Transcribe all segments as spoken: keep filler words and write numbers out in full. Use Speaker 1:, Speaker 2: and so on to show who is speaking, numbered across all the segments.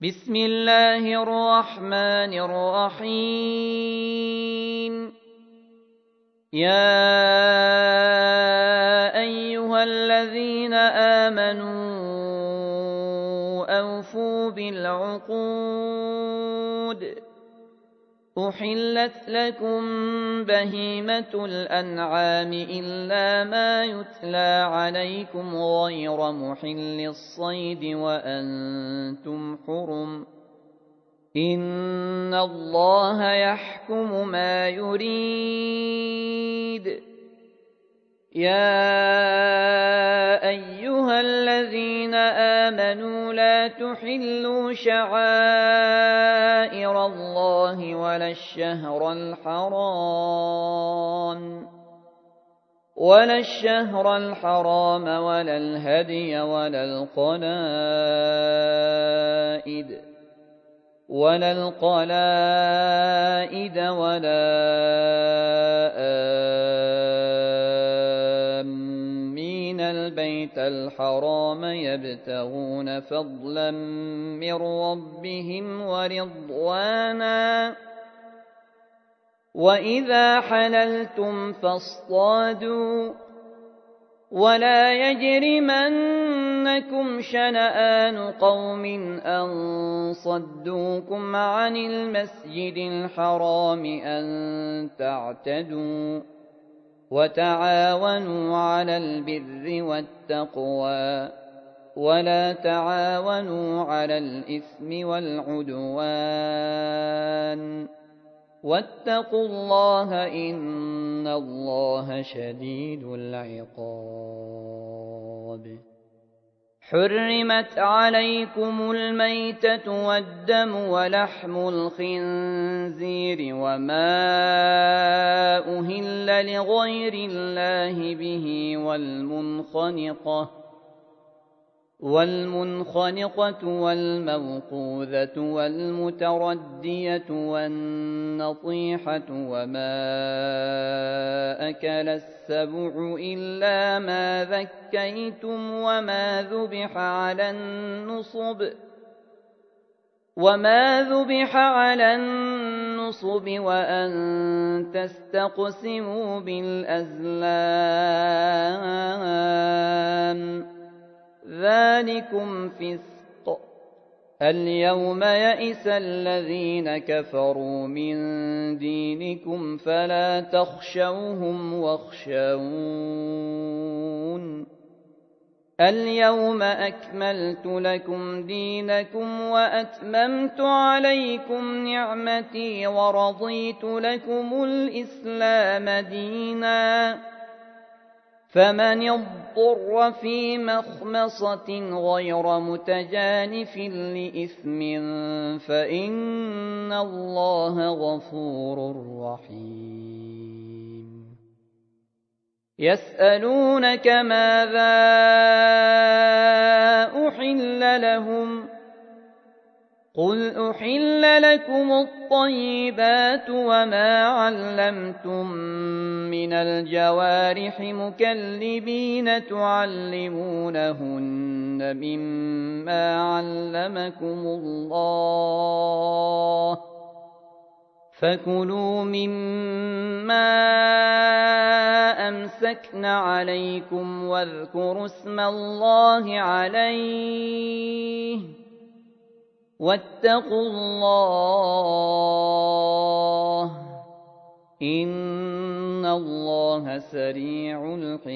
Speaker 1: بسم الله الرحمن الرحيم. يا أيها الذين آمنوا أوفوا بالعقود. أحلت لكم بهيمة الأنعام إلا ما يتلى عليكم غير محل الصيد وأنتم حرم. إن الله يحكم ما يريد. يا أيها الذين آمنوا لا تحلوا شعائر الله ولا الشهر الحرام ولا الشهر الحرام ولا الهدي ولا القلائد ولا القلائد ولا آمين البيت الحرام يبتغون فضلا من ربهم ورضوانا. وإذا حللتم فاصطادوا ولا يجرمنكم شنآن قوم أن صدوكم عن المسجد الحرام أن تعتدوا. وتعاونوا على البر والتقوى ولا تعاونوا على الإثم والعدوان. واتقوا الله إن الله شديد العقاب. حرمت عليكم الميتة والدم ولحم الخنزير وما أهل لغير الله به والمنخنقة والمنخنقة والموقوذة والمتردية والنطيحة وما أكل السبع إلا ما ذكيتم وما ذبح على النصب وما ذبح على النصب وأن تستقسموا بالأزلام ذلكم فسق. اليوم يئس الذين كفروا من دينكم فلا تخشوهم واخشون. اليوم أكملت لكم دينكم وأتممت عليكم نعمتي ورضيت لكم الإسلام دينا. فمن اضطر في مخمصة غير متجانف لإثم فإن الله غفور رحيم. يسألونك ماذا أحل لهم قل أحل لكم الطيبات وما علمتم من الجوارح مكلبين تعلمونهن مما علمكم الله فكلوا مما أمسكن عليكم واذكروا اسم الله عليه واتقوا الله إن الله سريع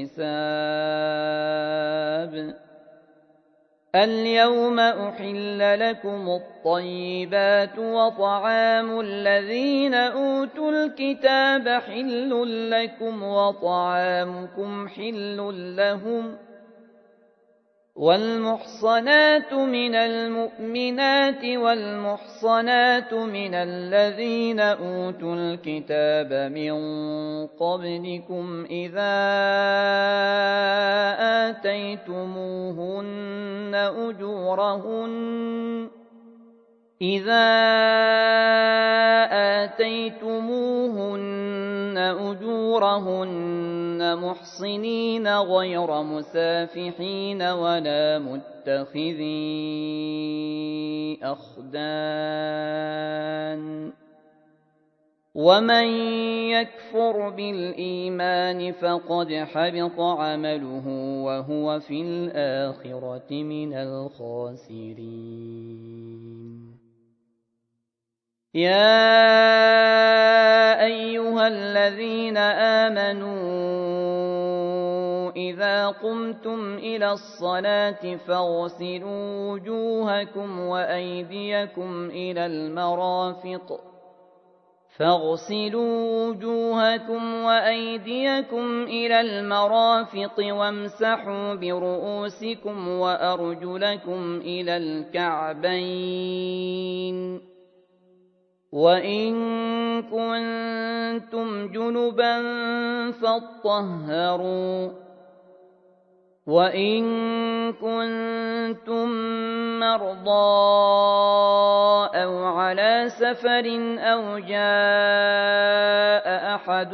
Speaker 1: الحساب. اليوم أحل لكم الطيبات وطعام الذين أوتوا الكتاب حل لكم وطعامكم حل لهم. والمحصنات من المؤمنات والمحصنات من الذين أوتوا الكتاب من قبلكم إذا آتيتموهن أجورهن إذا آتيتموهن أجورهن محصنين غير مسافحين ولا متخذي أخدان ومن يكفر بالإيمان فقد حبط عمله وهو في الآخرة من الخاسرين. يا أيها الذين آمنوا إذا قمتم إلى الصلاة فاغسلوا وجوهكم وأيديكم إلى المرافق فاغسلوا وجوهكم وأيديكم إلى المرافق وامسحوا برؤوسكم وأرجلكم إلى الكعبين وإن كنتم جنبا فاطهروا وإن كنتم مرضى أو على سفر أو جاء أحد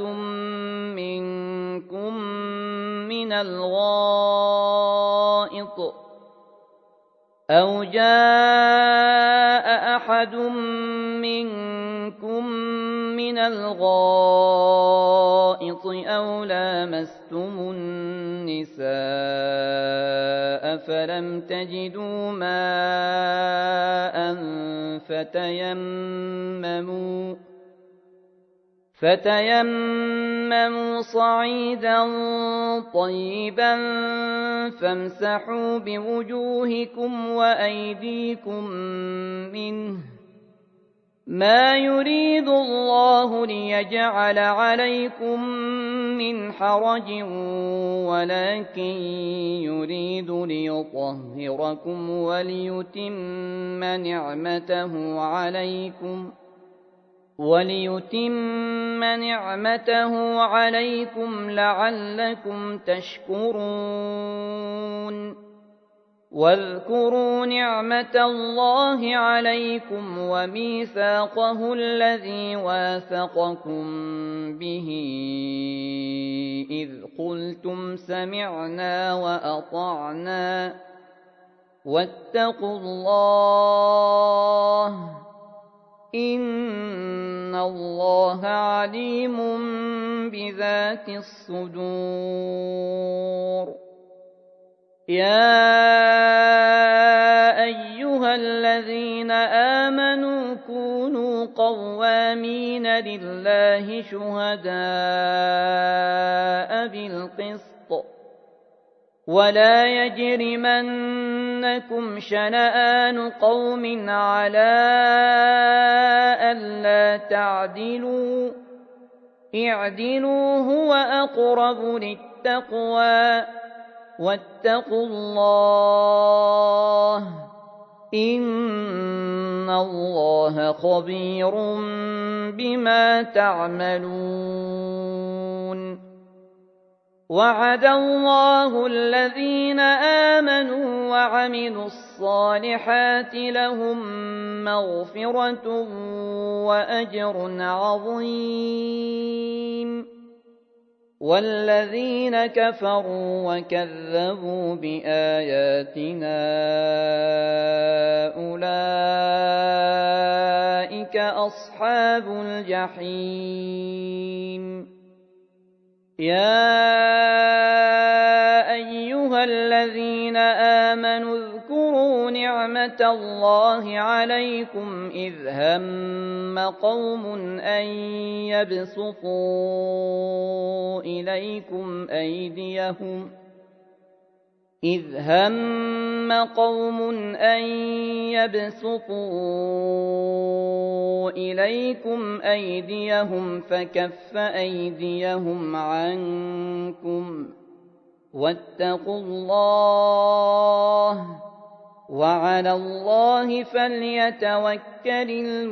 Speaker 1: منكم من الغائط أو جاء أحد منكم من الغائط أو لامستم النساء فلم تجدوا ماء فتيمموا فتيمموا صعيدا طيبا فامسحوا بوجوهكم وأيديكم منه ما يريد الله ليجعل عليكم من حرج ولكن يريد ليطهركم وليتم نعمته عليكم وليتم نعمته عليكم لعلكم تشكرون. واذكروا نعمة الله عليكم وميثاقه الذي واثقكم به إذ قلتم سمعنا وأطعنا واتقوا الله إن الله عليم بذات الصدور. يا أيها الذين آمنوا كونوا قوامين لله شهداء بالقسط ولا يجرمنكم شنآن قوم على ألا تعدلوا اعدلوا هو أقرب للتقوى واتقوا الله إن الله خبير بما تعملون. وعد الله الذين آمنوا وعملوا الصالحات لهم مغفرة وأجر عظيم. والذين كفروا وكذبوا بآياتنا أولئك أصحاب الجحيم. يا أيها الذين آمنوا اذكروا نعمة الله عليكم إذ هم قوم أن يبسطوا إليكم أيديهم إذ هم قوم أن يبسطوا إليكم أيديهم فكف أيديهم عنكم واتقوا الله وعلى الله فليتوكل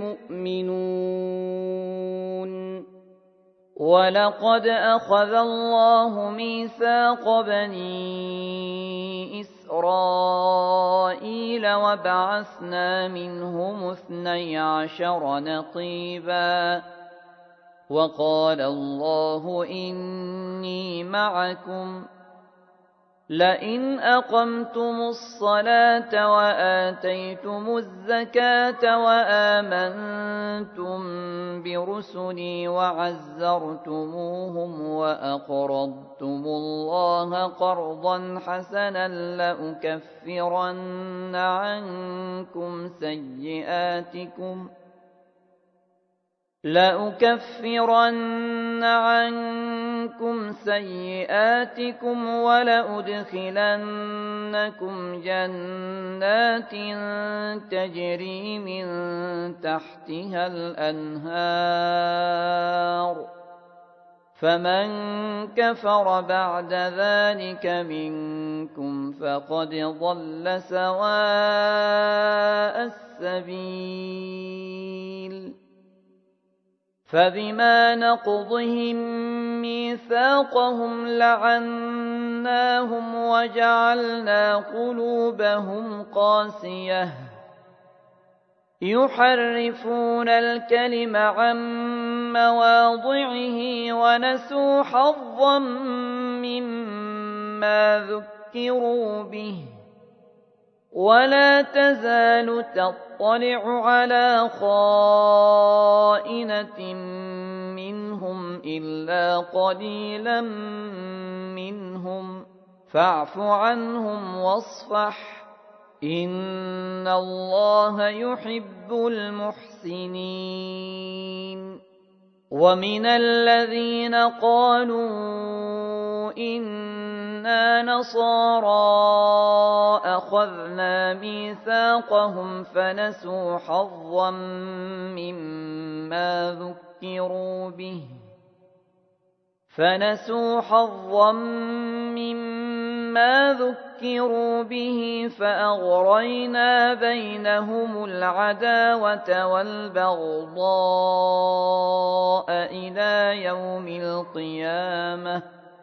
Speaker 1: المؤمنون. ولقد أخذ الله ميثاق بني إسرائيل وبعثنا منهم اثني عشر نقيبا وقال الله إني معكم لئن أقمتم الصلاة وآتيتم الزكاة وآمنتم برسلي وعزرتموهم وأقرضتم الله قرضا حسنا لأكفرن عنكم سيئاتكم لأكفرن عنكم سيئاتكم ولأدخلنكم جنات تجري من تحتها الأنهار فمن كفر بعد ذلك منكم فقد ضل سواء السبيل فبما نقضهم ميثاقهم لعناهم وجعلنا قلوبهم قاسية يحرفون الكلم عن مواضعه ونسوا حظا مما ذكروا به ولا تزال تطلع على خائنة منهم إلا قليلا منهم فاعف عنهم واصفح إن الله يحب المحسنين ومن الذين قالوا إنا نصارى أخذنا ميثاقهم فنسوا حظا مما ذكروا به فنسوا حظا مما ذكروا به فأغرينا بينهم العداوة والبغضاء إلى يوم القيامة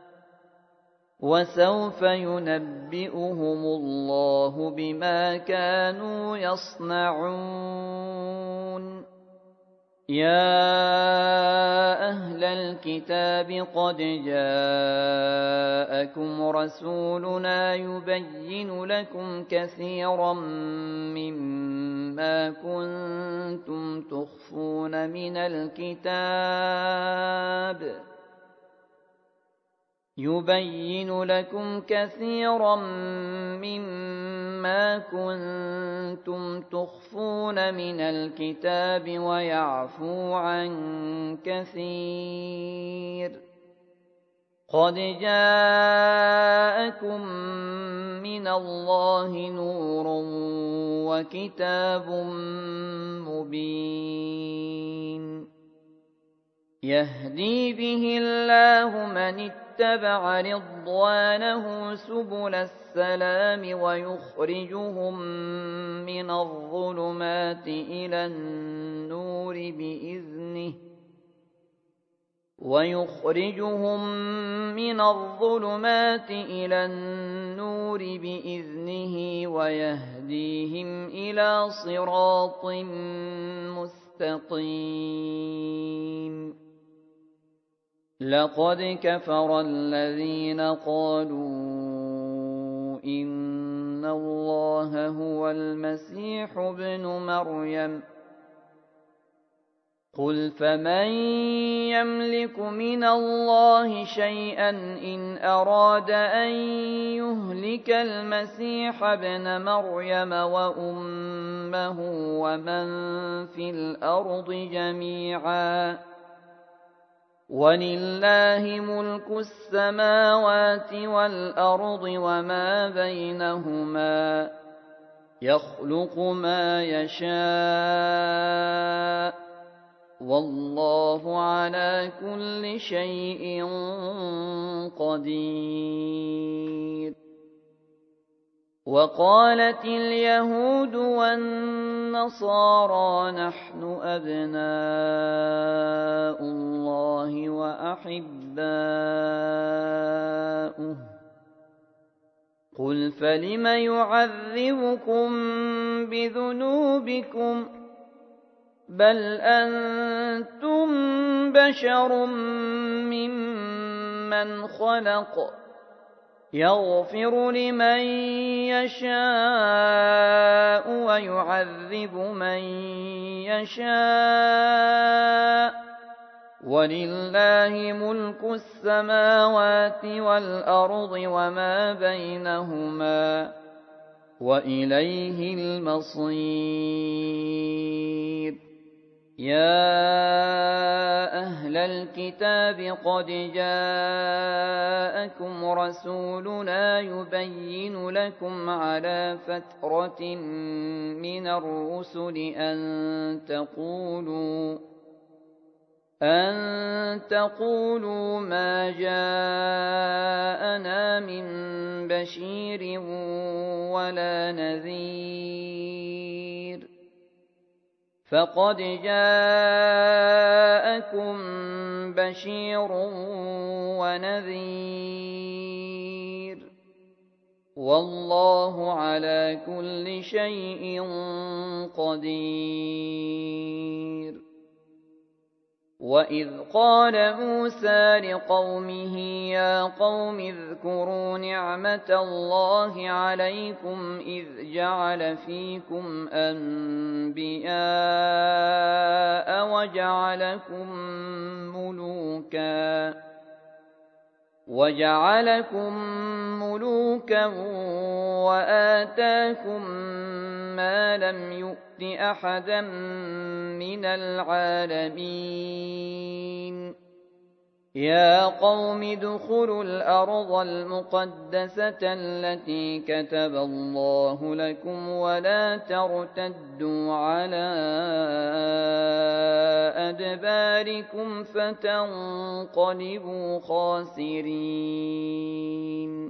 Speaker 1: وسوف ينبئهم الله بما كانوا يصنعون يا أهل الكتاب قد جاءكم رسولنا يبين لكم كثيرا مما كنتم تخفون من الكتاب يبين لكم كثيرا مما كنتم تخفون من الكتاب ويعفو عن كثير قد جاءكم من الله نور وكتاب مبين يهدي به الله من اتبع رضوانه سبل السلام ويخرجهم من الظلمات إلى النور بإذنه ويخرجهم من الظلمات إلى النور بإذنه ويهديهم إلى صراط مستقيم لقد كفر الذين قالوا إن الله هو المسيح ابن مريم قل فمن يملك من الله شيئا إن أراد أن يهلك المسيح ابن مريم وأمه ومن في الأرض جميعا ولله ملك السماوات والأرض وما بينهما يخلق ما يشاء والله على كل شيء قدير وقالت اليهود والنصارى نحن أبناء الله وأحباؤه قل فلم يعذبكم بذنوبكم بل أنتم بشر ممن خلق يغفر لمن يشاء ويعذب من يشاء ولله ملك السماوات والأرض وما بينهما وإليه المصير يا أهل الكتاب قد جاءكم رسولنا يبين لكم على فترة من الرسل أن تقولوا أن تقولوا ما جاءنا من بشير ولا نذير فقد جاءكم بشير ونذير والله على كل شيء قدير وإذ قال موسى لقومه يا قوم اذكروا نعمة الله عليكم إذ جعل فيكم أنبياء وجعلكم ملوكا وجعلكم ملوكا وآتاكم ما لم يؤت أحدا من العالمين يا قوم ادخلوا الأرض المقدسة التي كتب الله لكم ولا ترتدوا على أدباركم فتنقلبوا خاسرين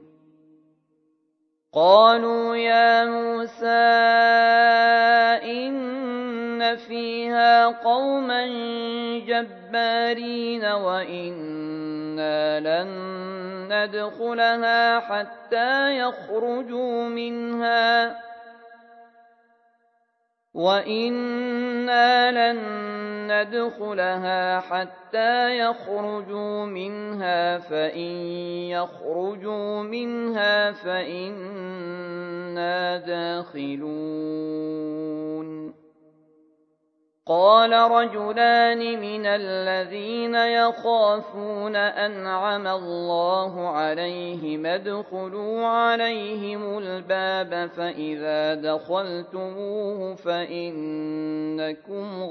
Speaker 1: قالوا يا موسى إن فيها قوما جبارين وإنا لن ندخلها حتى يخرجوا منها وإنا لن ندخلها حتى يخرجوا منها فإن يخرجوا منها فإنا داخلون قال رجلان من الذين يخافون أنعم الله عليهم ادخلوا عليهم الباب فإذا دخلتموه فإنكم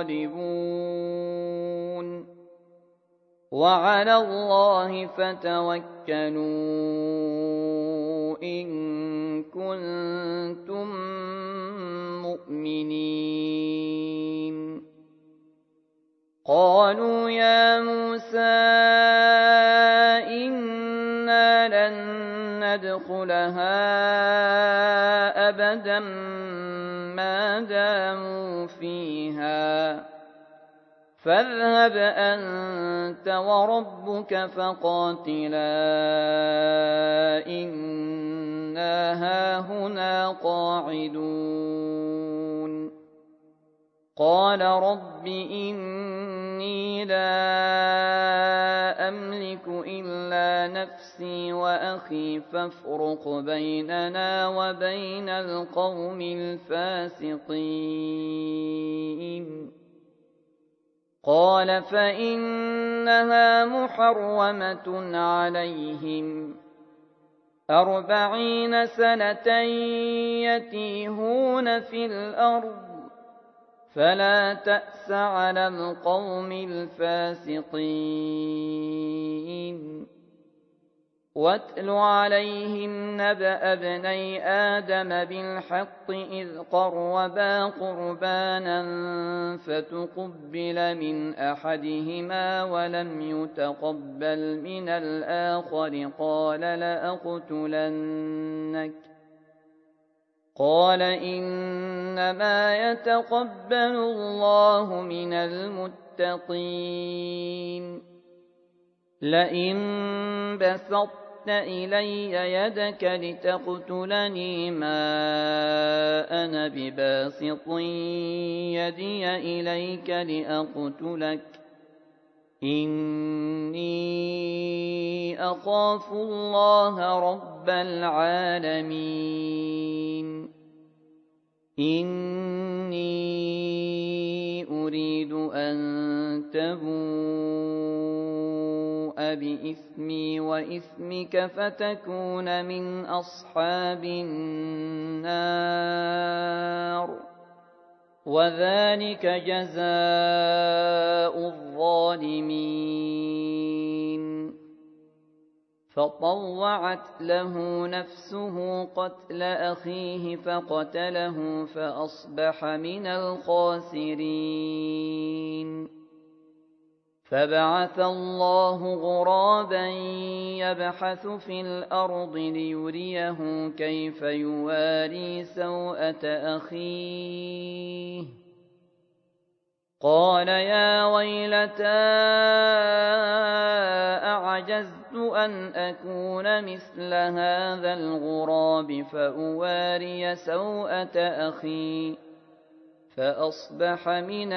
Speaker 1: غالبون وعلى الله فتوكلوا إن كنتم مؤمنين قالوا يا موسى إنا لن ندخلها أبدا ما داموا فيها فاذهب أنت وربك فقاتلا إنا هاهنا قاعدون قال رب إني لا أملك إلا نفسي وأخي فافرق بيننا وبين القوم الفاسقين قال فإنها محرمة عليهم أربعين سنة يتيهون في الأرض فلا تأس على القوم الفاسقين واتل عليهم نبأ ابني آدم بالحق إذ قربا قربانا فتقبل من أحدهما ولم يتقبل من الآخر قال لأقتلنك قال إنما يتقبل الله من المتقين لئن بسطت إلي يدك لتقتلني ما أنا بباسط يدي إليك لأقتلك إني أخاف الله رب العالمين إني أريد أن تبوء بإثمي وإثمك فتكون من أصحاب النار وذلك جزاء الظالمين فطوعت له نفسه قتل أخيه فقتله فأصبح من الخاسرين فبعث الله غرابا يبحث في الأرض ليريه كيف يواري سوءة أخيه قال يا ويلتى أعجزت أن أكون مثل هذا الغراب فأواري سوءة أخي فأصبح من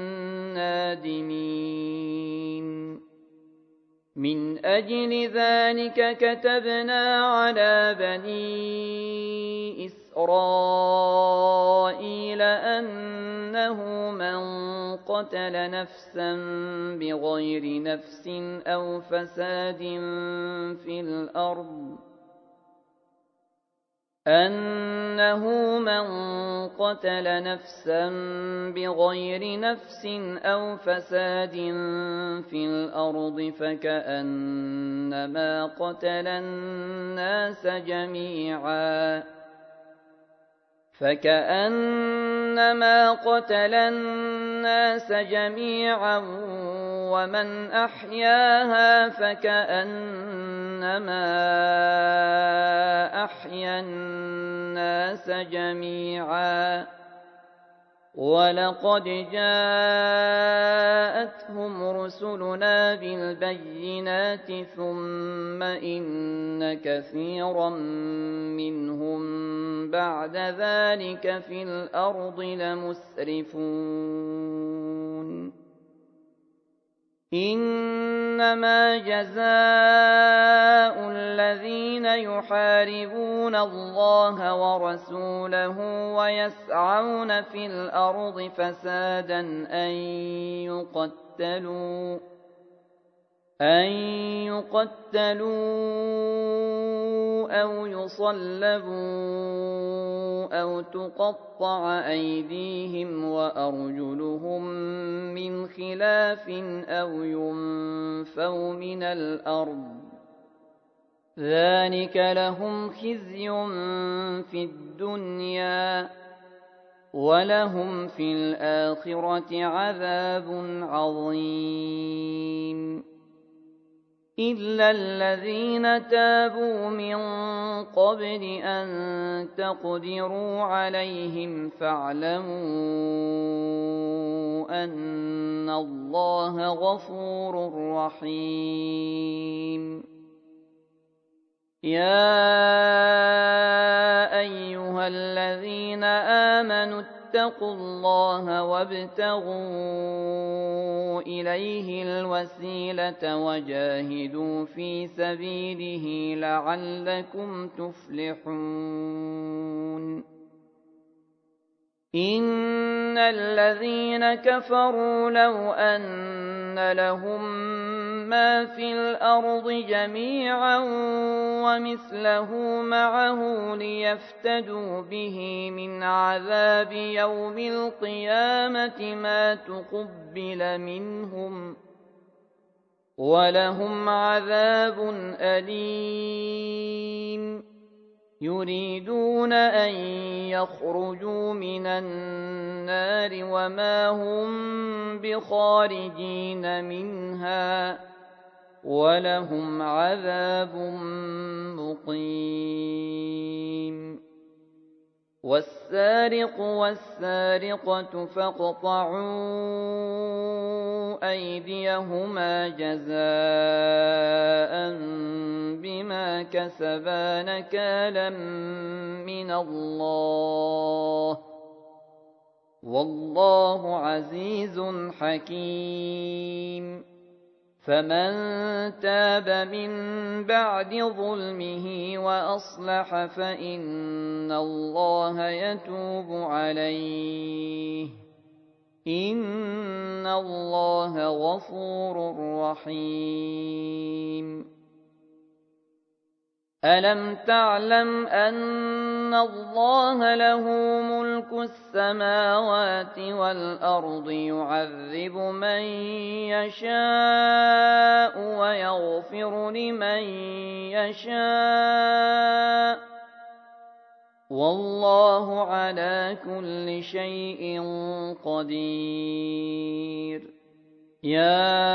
Speaker 1: النادمين من أجل ذلك كتبنا على بني إسرائيل أنه من قتل نفسا بغير نفس أو فساد في الأرض أنه من قتل نفسا بغير نفس أو فساد في الأرض فكأنما قتل الناس جميعا فكأنما قتل الناس جميعا ومن أحياها فكأنما أحيا الناس جميعا ولقد جاءتهم رسلنا بالبينات ثم إن كثيرا منهم بعد ذلك في الأرض لمسرفون إنما جزاء الذين يحاربون الله ورسوله ويسعون في الأرض فسادا أن يقتلوا أن يقتلوا أو يصلبوا أو تقطع أيديهم وأرجلهم من خلاف أو ينفوا من الأرض ذلك لهم خزي في الدنيا ولهم في الآخرة عذاب عظيم إلا الذين تابوا من قبل أن تقدروا عليهم فاعلموا أن الله غفور رحيم يا أيها الذين آمنوا اتقوا الله وابتغوا إليه الوسيلة وجاهدوا في سبيله لعلكم تفلحون إن الذين كفروا لو أن لهم ما في الأرض جميعا ومثله معه ليفتدوا به من عذاب يوم القيامة ما تقبل منهم ولهم عذاب أليم يريدون أن يخرجوا من النار وما هم بخارجين منها ولهم عذاب مقيم والسارق والسارقة فاقطعوا أيديهما جزاء بما كسبا نكالا من الله والله عزيز حكيم فمن تاب من بعد ظلمه وأصلح فإن الله يتوب عليه إن الله غفور رحيم ألم تعلم أن الله له ملك السماوات والأرض يعذب من يشاء ويغفر لمن يشاء والله على كل شيء قدير يا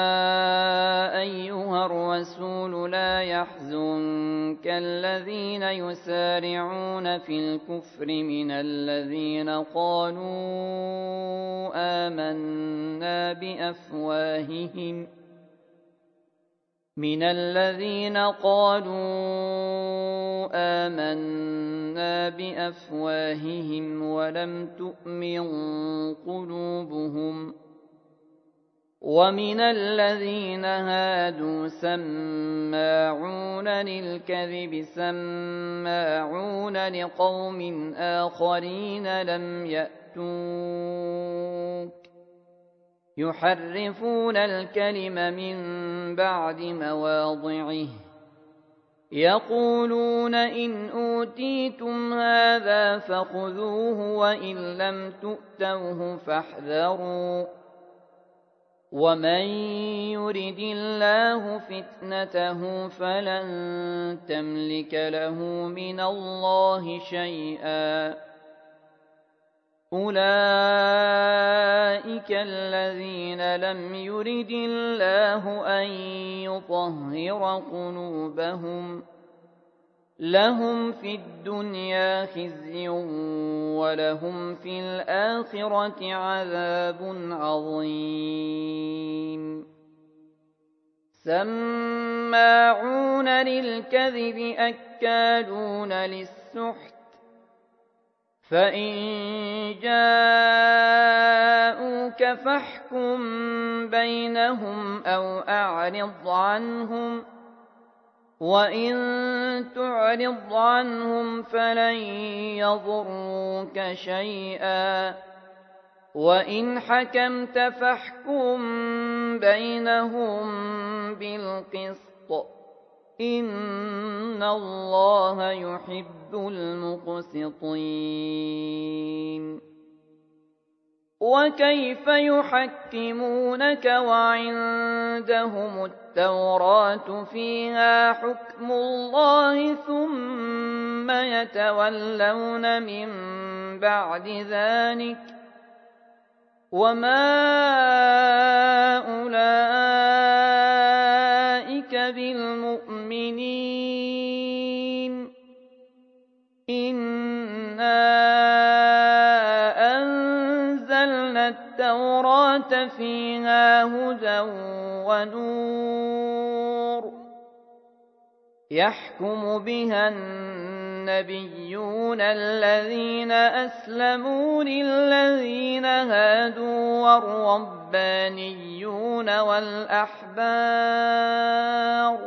Speaker 1: أيها الرسول لا يحزنك الذين يسارعون في الكفر من الذين قالوا آمنا بأفواههم من الذين قالوا آمنا بأفواههم ولم تؤمن قلوبهم ومن الذين هادوا سماعون للكذب سماعون لقوم آخرين لم يأتوك يحرفون الكلم من بعد مواضعه يقولون إن أوتيتم هذا فخذوه وإن لم تؤتوه فاحذروا ومن يرد الله فتنته فلن تملك له من الله شيئا أولئك الذين لم يرد الله أن يطهر قلوبهم لهم في الدنيا خزي ولهم في الآخرة عذاب عظيم سماعون للكذب أكالون للسحت فإن جاءوك فاحكم بينهم أو أعرض عنهم وإن تعرض عنهم فلن يضروك شيئا وإن حكمت فاحكم بينهم بالقسط إن الله يحب المقسطين وكيف يحكمونك وعندهم التوراة فيها حكم الله ثم يتولون من بعد ذلك وما أولئك بالمؤمنين إنا أنزلنا التوراة فيها هدى ونور يحكم بها النبيون الذين أسلموا للذين هادوا والربانيون والأحبار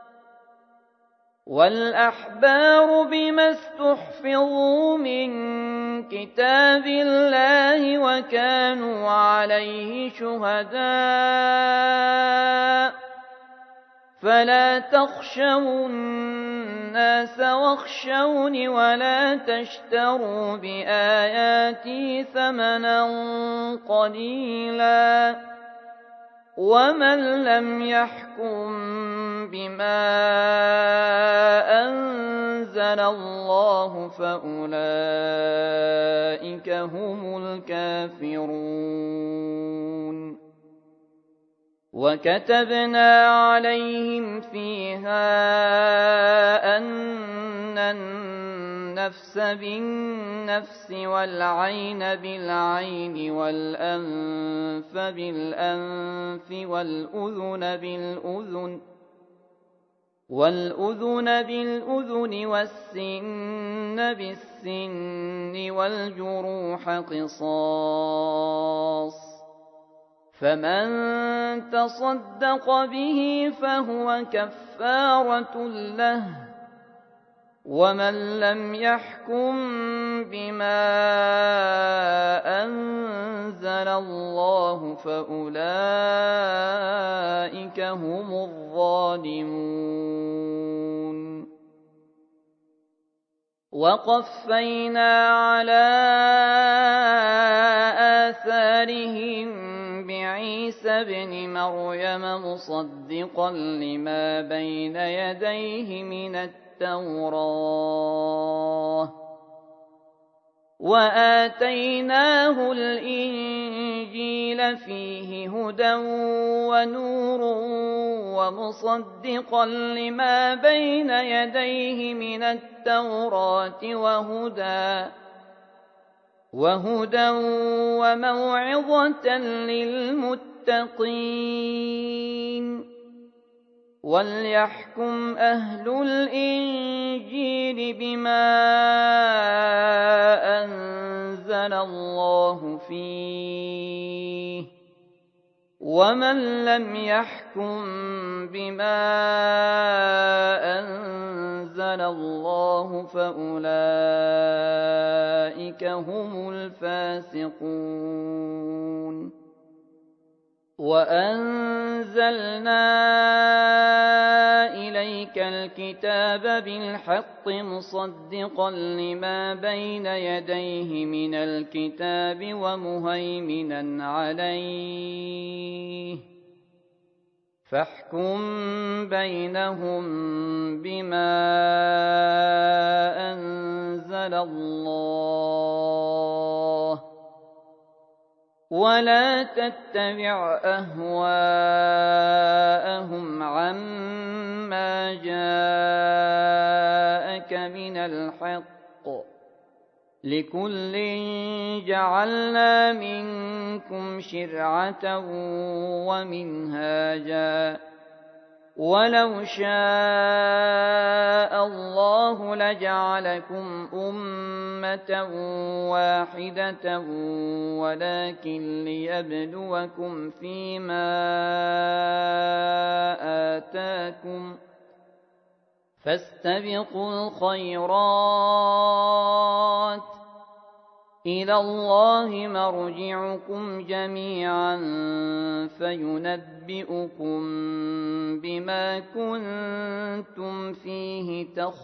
Speaker 1: والأحبار بما استحفظوا من كتاب الله وكانوا عليه شهداء فلا تخشوا الناس واخشوني ولا تشتروا بآياتي ثمنا قليلا ومن لم يحكم بما أنزل الله فأولئك هم الكافرون وكتبنا عليهم فيها أن النفس بالنفس والعين بالعين والأنف بالأنف والأذن بالأذن والأذن بالأذن والسن بالسن والجروح قصاص، فمن تصدق به فهو كفارة له، ومن لم يحكم بما أنزل الله فأولئك هم الظالمون. وقفينا على آثارهم بعيسى ابن مريم مصدقا لما بين يديه من التوراة، وآتيناه الإنجيل فيه هدى ونور ومصدقا لما بين يديه من التوراة وهدى وهدى وموعظة للمتقين. وليحكم أهل الإنجيل بما أنزل الله فيه، ومن لم يحكم بما أنزل الله فأولئك هم الفاسقون. وأنزلنا إليك الكتاب بالحق مصدقا لما بين يديه من الكتاب ومهيمنا عليه، فاحكم بينهم بما أنزل الله، ولا تتبع أهواءهم عما جاءك من الحق، لكل جعلنا منكم شرعة ومنهاجا، ولو شاء الله لجعلكم أمة واحدة ولكن ليبلوكم فيما آتاكم، فاستبقوا الخيرات، إلى الله مرجعكم جميعا فينبئكم بما كنتم فيه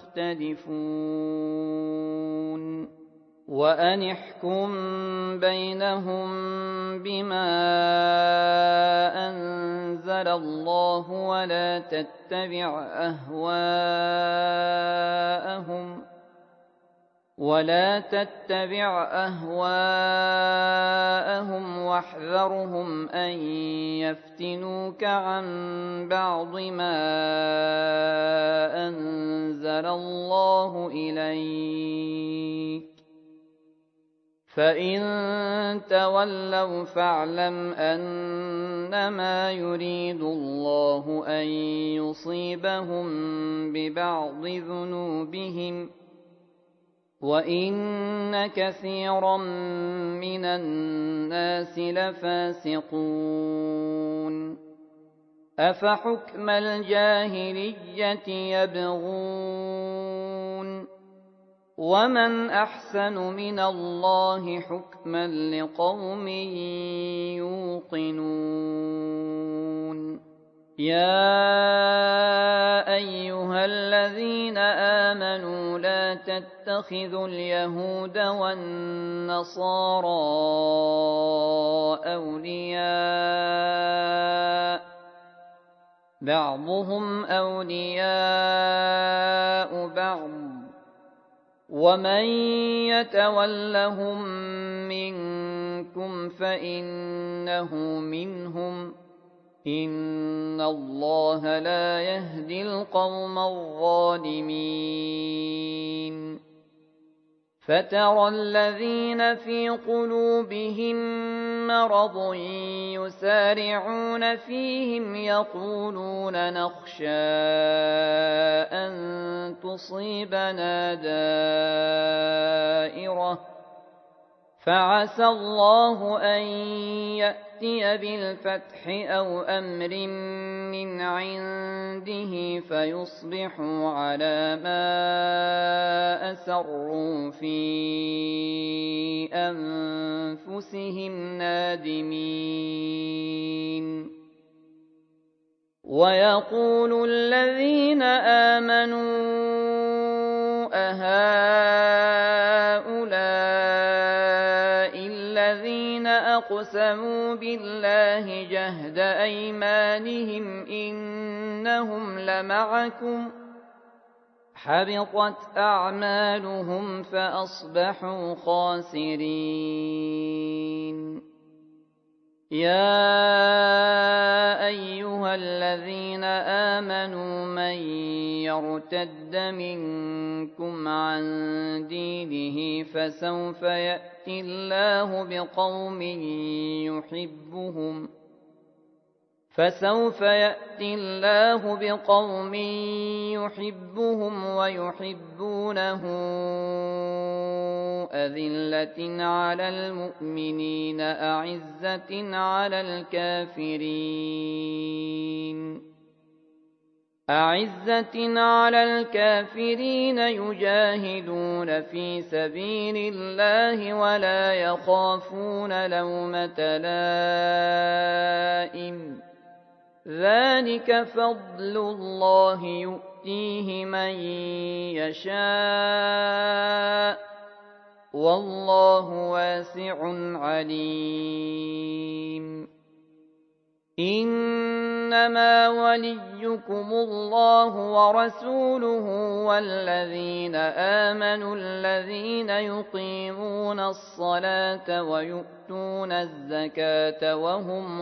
Speaker 1: تختلفون. وأن احكم بينهم بما أنزل الله، ولا تتبع أهواءهم ولا تتبع أهواءهم واحذرهم أن يفتنوك عن بعض ما أنزل الله إليك، فإن تولوا فاعلم أنما يريد الله أن يصيبهم ببعض ذنوبهم، وإن كثيرا من الناس لفاسقون. أفحكم الجاهلية يبغون، ومن أحسن من الله حكما لقوم يوقنون. يا أيها الذين آمنوا لا تتخذوا اليهود والنصارى أولياء، بعضهم أولياء بعض، ومن يتولهم منكم فإنه منهم، إن الله لا يهدي القوم الظالمين. فترى الذين في قلوبهم مرض يسارعون فيهم يقولون نخشى أن تصيبنا دائرة فعسى الله أن يأتي بالفتح أو أمر من عنده فيصبحوا على ما أسروا في أنفسهم نادمين ويقول الذين آمنوا أهؤلاء الذين أقسموا بالله جهد أيمانهم إنهم لمعكم حبطت أعمالهم فأصبحوا خاسرين يا أيها الذين آمنوا من يرتد منكم عن دينه فسوف يأتي الله بقوم يحبهم فسوف يأتي الله بقوم يحبهم ويحبونه أذلة على المؤمنين أعزة على الكافرين أعزة على الكافرين يجاهدون في سبيل الله ولا يخافون لومة لائم ذلك فضل الله يؤتيه من يشاء والله واسع عليم إنما وليكم الله ورسوله والذين آمنوا الذين يقيمون الصلاة ويؤتون الزكاة وهم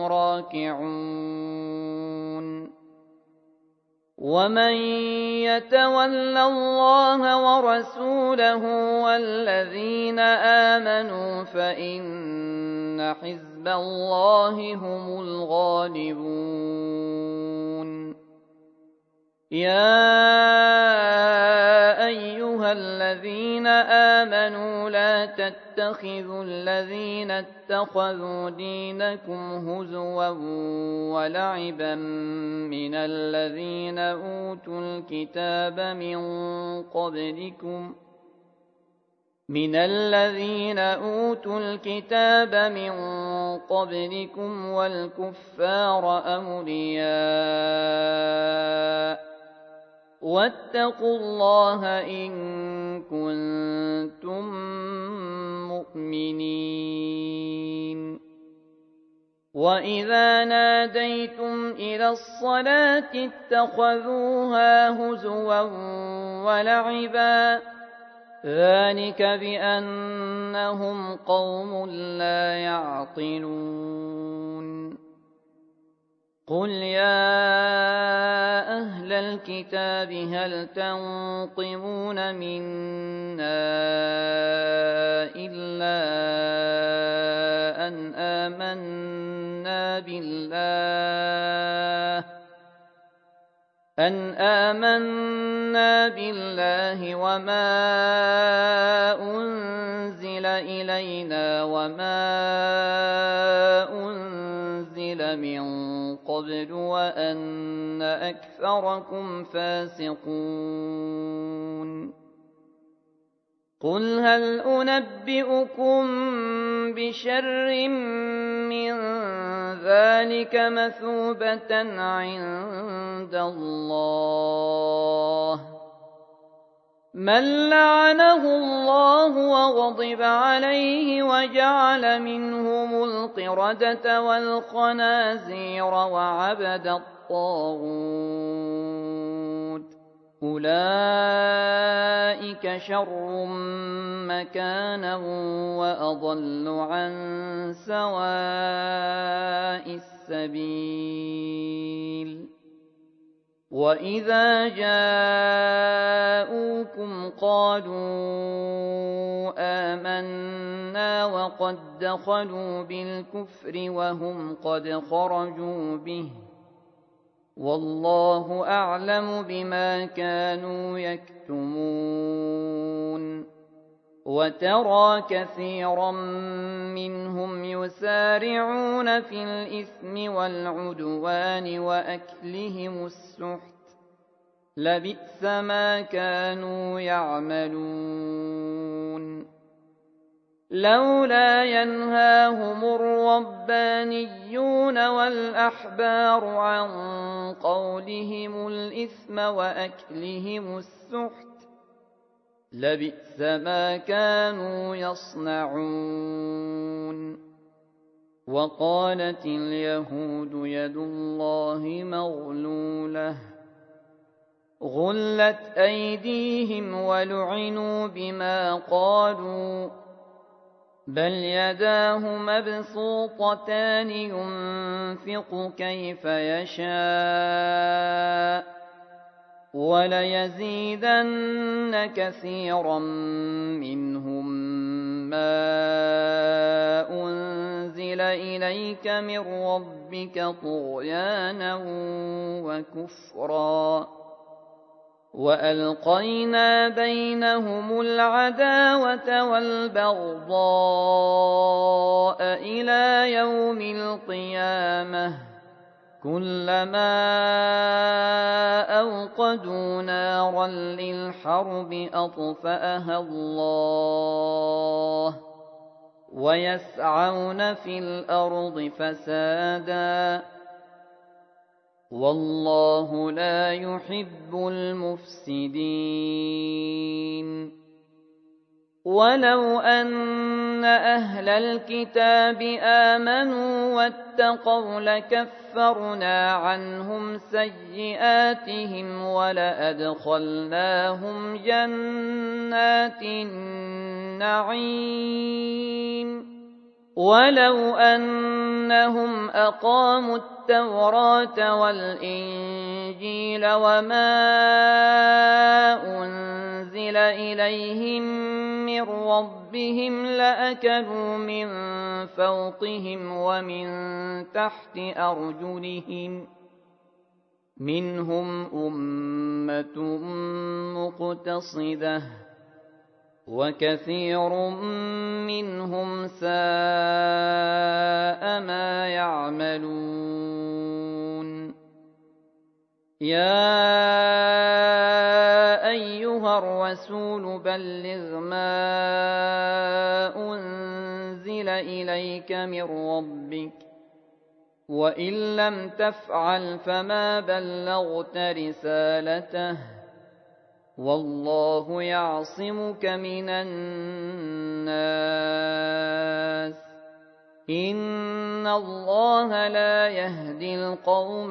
Speaker 1: راكعون ومن يتول الله ورسوله والذين آمنوا فإن حزب الله هم الغالبون يا أيها الذين آمنوا لا تتخذوا الذين اتخذوا دينكم هزوا ولعبا من الذين أوتوا الكتاب من قبلكم من الذين أوتوا الكتاب من قبلكم والكفار أولياء واتقوا الله إن كنتم مؤمنين وإذا ناديتم إلى الصلاة اتخذوها هزوا ولعبا ذلك بأنهم قوم لا يعقلون قل يا أهل الكتاب هل تنقمون منا إلا أن آمنا بالله أن آمنا بالله وما أنزل إلينا وما أنزل من قبل وأن أكثركم فاسقون قل هل أنبئكم بشر من ذلك مثوبة عند الله من لعنه الله وغضب عليه وجعل منهم القردة والخنازير وعبد الطاغوت أولئك شر مكانا وأضل عن سواء السبيل وَإِذَا جَاءُوكُمْ قَالُوا آمَنَّا وَقَدْ دَخَلُوا بِالْكُفْرِ وَهُمْ قَدْ خَرَجُوا بِهِ وَاللَّهُ أَعْلَمُ بِمَا كَانُوا يَكْتُمُونَ وَتَرَى كَثِيرًا مِّنْهُمْ يُسَارِعُونَ فِي الْإِثْمِ وَالْعُدْوَانِ وَأَكْلِهِمُ السُّحْتَ لَبِئْسَ مَا كَانُوا يَعْمَلُونَ لَوْلَا يَنْهَاهُمُ الرَّبَّانِيُّونَ وَالْأَحْبَارُ عَنْ قَوْلِهِمُ الْإِثْمَ وَأَكْلِهِمُ السُّحْتَ لَبِئْسَ مَا كَانُوا يَصْنَعُونَ وَقَالَتِ الْيَهُودُ يَدُ اللَّهِ مَغْلُولَةٌ غُلَّتْ أَيْدِيهِمْ وَلُعِنُوا بِمَا قَالُوا بَلْ يَدَاهُ مَبْسُوطَتَانِ يُنفِقُ كَيْفَ يَشَاءُ وَلَيَزِيدَنَّ كَثِيرًا مِّنْهُم مَّا أُنزِلَ إِلَيْكَ مِن رَّبِّكَ طُغْيَانًا وَكُفْرًا وَأَلْقَيْنَا بَيْنَهُمُ الْعَدَاوَةَ وَالْبَغْضَاءَ إِلَىٰ يَوْمِ الْقِيَامَةِ كُلَّمَا أَوْقَدُوا نَارًا لِّلْحَرْبِ أَطْفَأَهَا اللَّهُ وَيَسْعَوْنَ فِي الْأَرْضِ فَسَادًا وَاللَّهُ لَا يُحِبُّ الْمُفْسِدِينَ وَلَوْ أَنَّ أَهْلَ الْكِتَابِ آمَنُوا وَاتَّقَوْا لَكَفَّرْنَا عَنْهُمْ سَيِّئَاتِهِمْ وَلَأَدْخَلْنَاهُمْ جَنَّاتِ النَّعِيمِ وَلَوْ أَنَّهُمْ أَقَامُوا التَّوْرَاةَ وَالْإِنجِيلَ وَمَا أُنزِلَ إِلَيْهِم مِّن رَّبِّهِمْ لَأَكَلُوا مِن فَوْقِهِمْ وَمِن تَحْتِ أَرْجُلِهِم مِّنْهُمْ أُمَّةٌ مُّقْتَصِدَةٌ وَكَثِيرٌ مِّنْهُمْ سَاءَ مَا يَعْمَلُونَ يَا أَيُّهَا الرَّسُولُ بَلِّغْ مَا أُنزِلَ إِلَيْكَ مِن رَّبِّكَ وَإِن لَّمْ تَفْعَلْ فَمَا بَلَّغْتَ رِسَالَتَهُ وَاللَّهُ يَعْصِمُكَ مِنَ النَّاسِ إِنَّ اللَّهَ لَا يَهْدِي الْقَوْمَ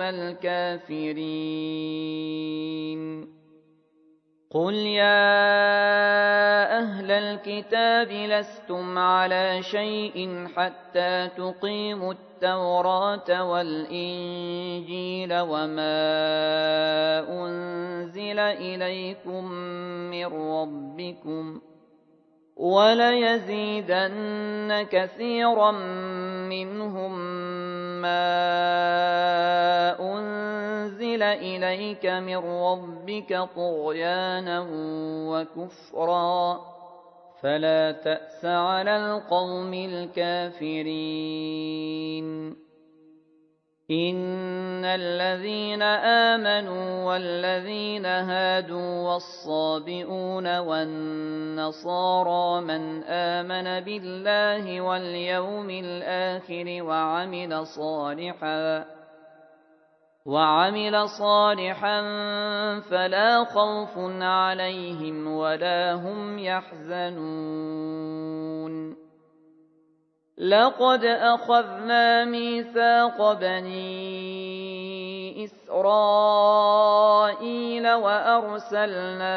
Speaker 1: الْكَافِرِينَ قُلْ يَا أَهْلَ الْكِتَابِ لَسْتُمْ عَلَىٰ شَيْءٍ حَتَّىٰ تُقِيمُوا التَّوْرَاةَ وَالْإِنجِيلَ وَمَا أُنزِلَ إِلَيْكُم مِّن رَّبِّكُمْ وَلَيَزِيدَنَّ كَثِيرًا مِّنْهُم مَّا أُنزِلَ إِلَيْكَ مِن رَّبِّكَ طُغْيَانًا وَكُفْرًا فَلَا تَأْسَ عَلَى الْقَوْمِ الْكَافِرِينَ إِنَّ الَّذِينَ آمَنُوا وَالَّذِينَ هَادُوا وَالصَّابِئُونَ وَالنَّصَارَىٰ مَنْ آمَنَ بِاللَّهِ وَالْيَوْمِ الْآخِرِ وَعَمِلَ صَالِحًا وَعَمِلَ صَالِحًا فَلَا خَوْفٌ عَلَيْهِمْ وَلَا هُمْ يَحْزَنُونَ لَقَدْ أَخَذْنَا مِيثَاقَ بَنِي إِسْرَائِيلَ وَأَرْسَلْنَا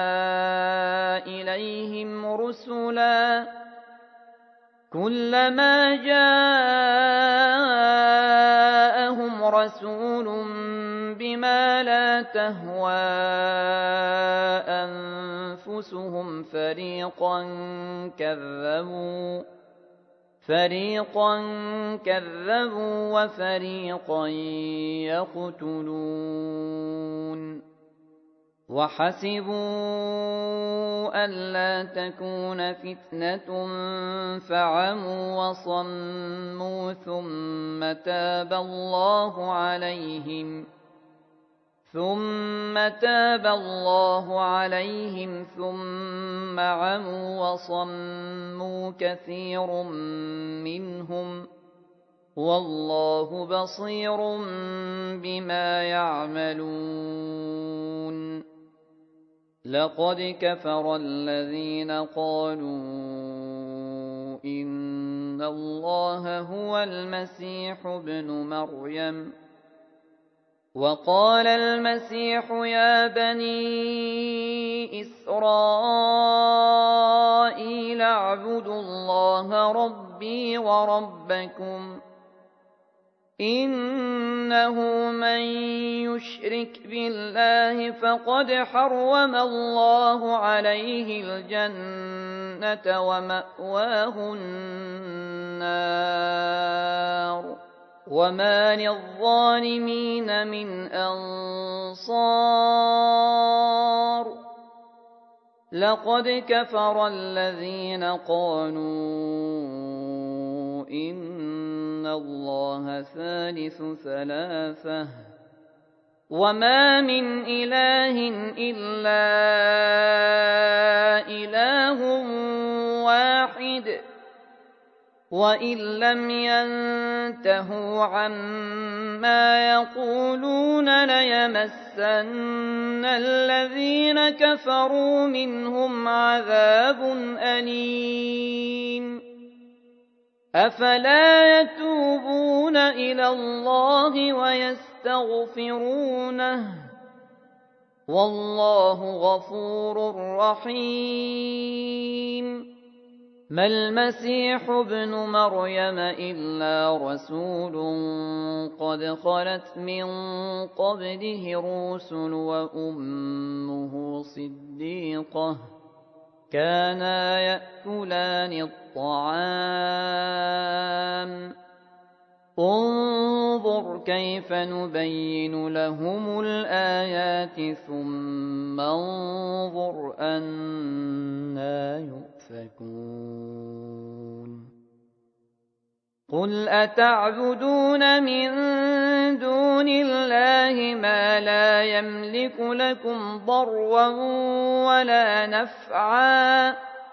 Speaker 1: إِلَيْهِمْ رُسُلًا كُلَّمَا جَاءَهُمْ رَسُولٌ بِمَا لَا تهوى أنفسهم فريقا كذبوا فريقا كذبوا وفريقا يقتلون وحسبوا ألا تكون فتنة فعموا وصموا ثم تاب الله عليهم ثم تاب الله عليهم ثم عموا وصموا كثير منهم والله بصير بما يعملون لقد كفر الذين قالوا إن الله هو المسيح ابن مريم وقال المسيح يا بني إسرائيل اعبدوا الله ربي وربكم إنه من يشرك بالله فقد حرم الله عليه الجنة ومأواه النار وما للظالمين من أنصار لقد كفر الذين قالوا إن الله ثالث ثلاثة وما من إله إلا إله واحد وإن لم ينتهوا عما يقولون ليمسن الذين كفروا منهم عذاب أليم أفلا يتوبون إلى الله ويستغفرونه والله غفور رحيم ما المسيح ابن مريم إلا رسول قد خلت من قبله الرسل وأمه صديقة كانا يأكلان الطعام انظر كيف نبين لهم الآيات ثم انظر أنا يؤفكون قل أتعبدون من دون الله ما لا يملك لكم ضرا ولا نفعا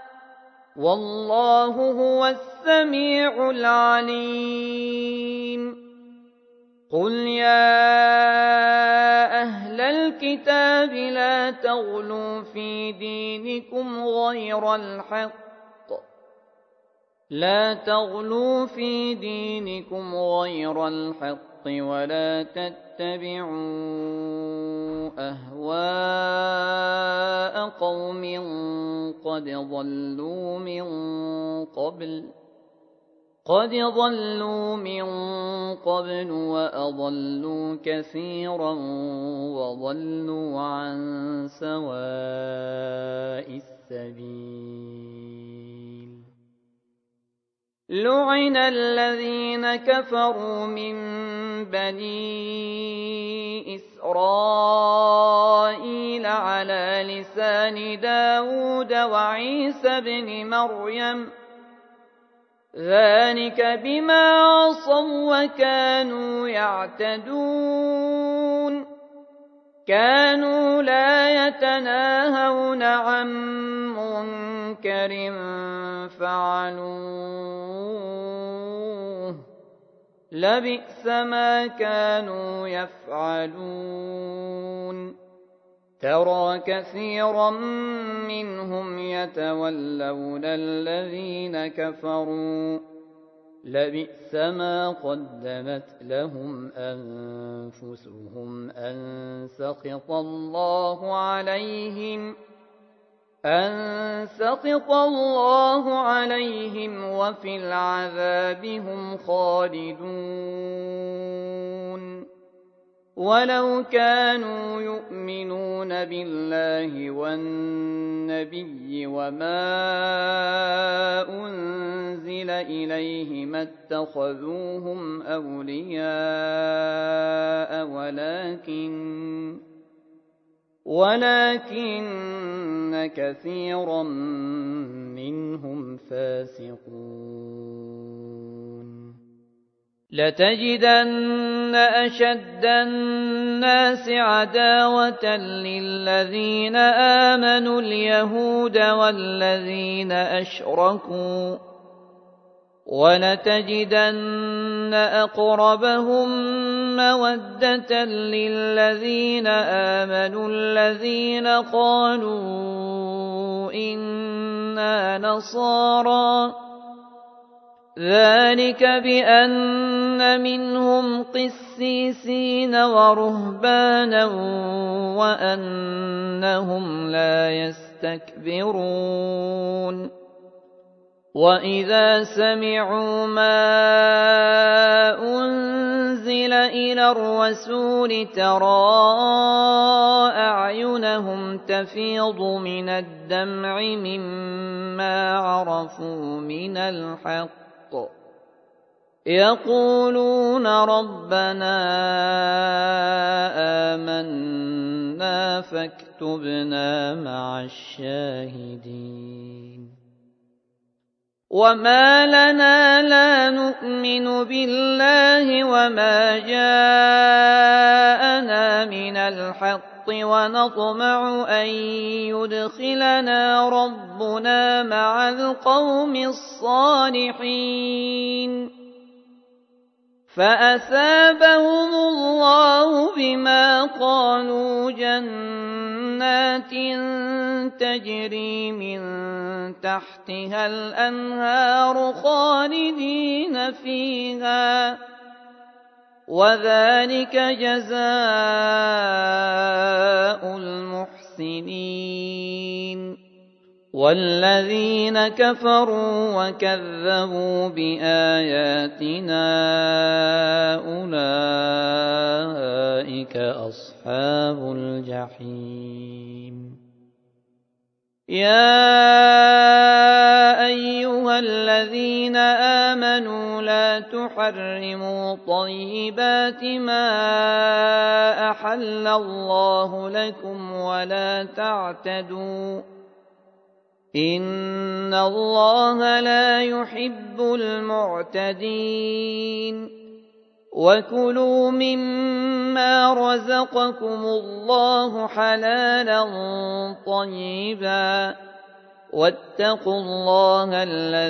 Speaker 1: والله هو السميع العليم قل يا أهل الكتاب لا تغلوا في دينكم غير الحق لا تغلوا في دينكم غير الحق ولا تتبعوا أهواء قوم قد ضلوا من قبل قد ضلوا من قبل وأضلوا كثيرا وضلوا عن سواء السبيل لعن الذين كفروا من بني إسرائيل على لسان داود وعيسى بن مريم ذلك بما عصوا وكانوا يعتدون كانوا لا يتناهون عن منكر فعلوه لبئس ما كانوا يفعلون ترى كثيرا منهم يتولون الذين كفروا لبئس ما قدمت لهم أنفسهم أن سخط الله عليهم أن سخط الله عليهم وفي العذاب هم خالدون ولو كانوا يؤمنون بالله والنبي وما أنزل إليه ما اتخذوهم أولياء ولكن ولكن كثيرا منهم فاسقون لتجدن أشد الناس عداوة للذين آمنوا اليهود والذين أشركوا ولتجدن أقربهم مودة للذين آمنوا الذين قالوا إنا نصارى ذلك بأن منهم قسيسين ورهبانا وأنهم لا يستكبرون وإذا سمعوا ما أنزل إلى الرسول ترى أعينهم تفيض من الدمع مما عرفوا من الحق يقولون ربنا آمنا فاكتبنا مع الشاهدين وما لنا لا نؤمن بالله وما جاءنا من الحق ونطمع أن يدخلنا ربنا مع القوم الصالحين فأثابهم الله بما قالوا جنات تجري من تحتها الأنهار خالدين فيها وذلك جزاء المحسنين والذين كفروا وكذبوا بآياتنا أولئك أصحاب الجحيم يا أيها الذين آمنوا لا تحرموا طيبات ما أحل الله لكم ولا تعتدوا إن الله لا يحب المعتدين وكلوا مما رزقكم الله حلالا طيبا واتقوا الله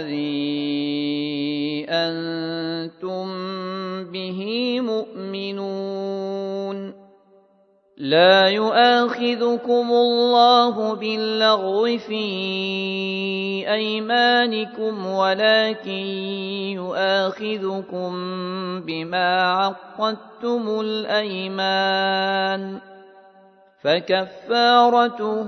Speaker 1: الذي أنتم به مؤمنون لا يؤاخذكم الله باللغو في أيمانكم ولكن يؤاخذكم بما عقدتم الأيمان فكفارته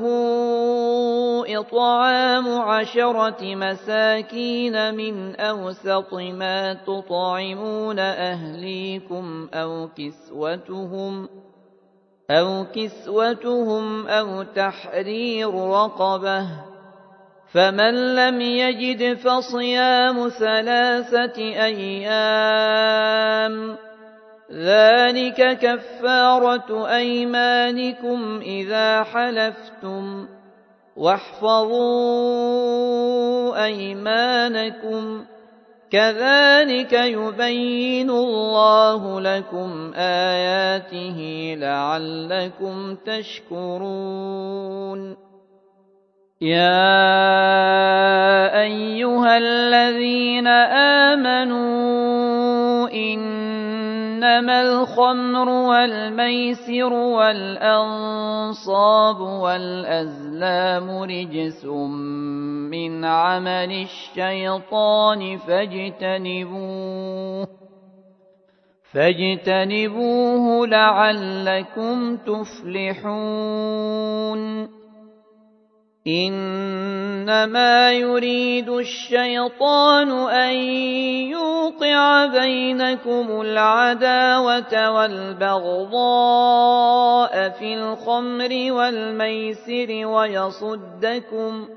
Speaker 1: إطعام عشرة مساكين من أوسط ما تطعمون أهليكم أو كسوتهم أو كسوتهم أو تحرير رقبة فمن لم يجد فصيام ثلاثة أيام ذلك كفارة أيمانكم إذا حلفتم واحفظوا أيمانكم كذلك يبين الله لكم آياته لعلكم تشكرون يا أيها الذين آمنوا إنما الخمر والميسر والأنصاب والأزلام رجس من عمل الشيطان فاجتنبوه فاجتنبوه لعلكم تفلحون إنما يريد الشيطان أن يوقع بينكم العداوة والبغضاء في الخمر والميسر ويصدكم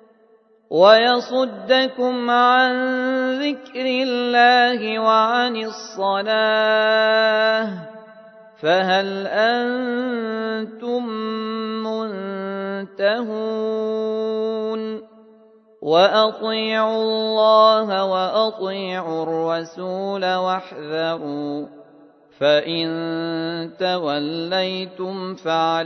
Speaker 1: ويصدكم عن ذكر الله وعن الصلاة فهل أنتم منتهون وأطيعوا الله وأطيعوا الرسول واحذروا فإن توليتم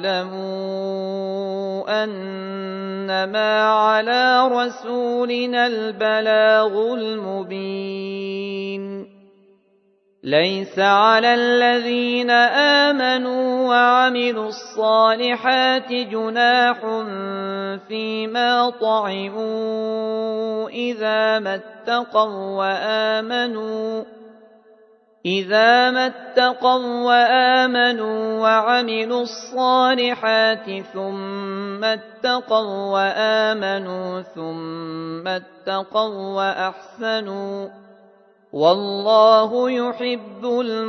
Speaker 1: فاعلموا أنما على رسولنا البلاغ المبين ليس على الذين آمنوا وعملوا الصالحات جناح فيما طعموا إذا ما اتقوا وآمنوا إذا ما اتقوا وآمنوا وعملوا الصالحات ثم اتقوا وآمنوا ثم اتقوا وأحسنوا والله يحب